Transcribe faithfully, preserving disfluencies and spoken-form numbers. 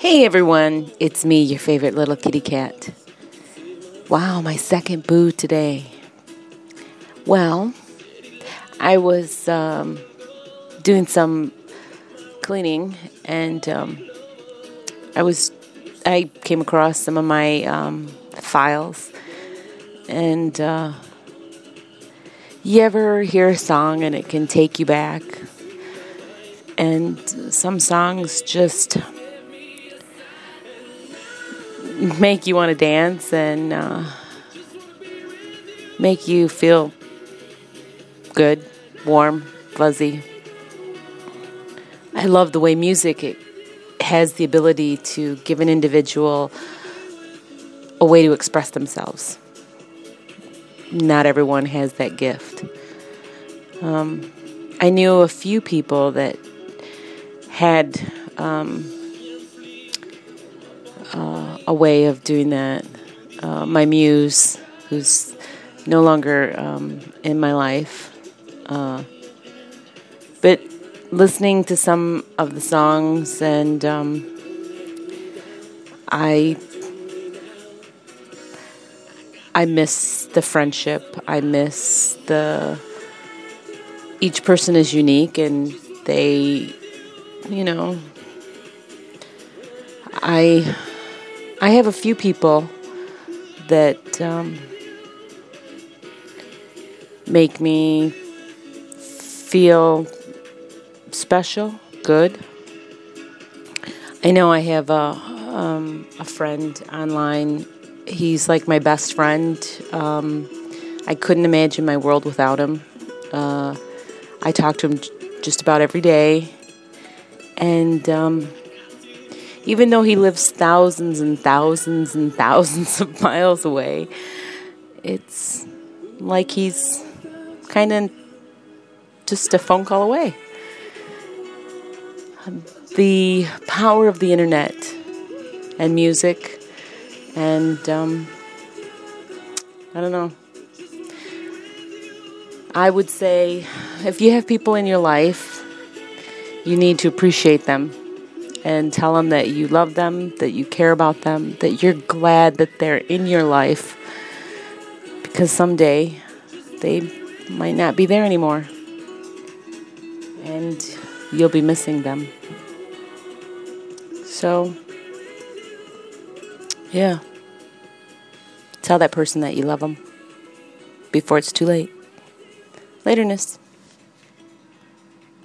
Hey everyone, it's me, your favorite little kitty cat. Wow, my second boo today. Well, I was um, doing some cleaning and um, I was I came across some of my um, files, and uh, you ever hear a song and it can take you back, and some songs just make you want to dance and uh, make you feel good, warm, fuzzy. I love the way music it has the ability to give an individual a way to express themselves. Not everyone has that gift. Um, I knew a few people that had um, uh, a way of doing that. Uh, my muse, who's no longer um, in my life, uh, but listening to some of the songs, and um, I I miss the friendship. I miss the each person is unique, and they, you know, I I have a few people that um, make me feel special, good. I know I have a um, a friend online. He's like my best friend. Um, I couldn't imagine my world without him. Uh, I talk to him j- just about every day. And um, even though he lives thousands and thousands and thousands of miles away, it's like he's kind of just a phone call away. The power of the internet and music, and um, I don't know. I would say if you have people in your life, you need to appreciate them and tell them that you love them, that you care about them, that you're glad that they're in your life, because someday they might not be there anymore and you'll be missing them. So, yeah, tell that person that you love them before it's too late. Laterness.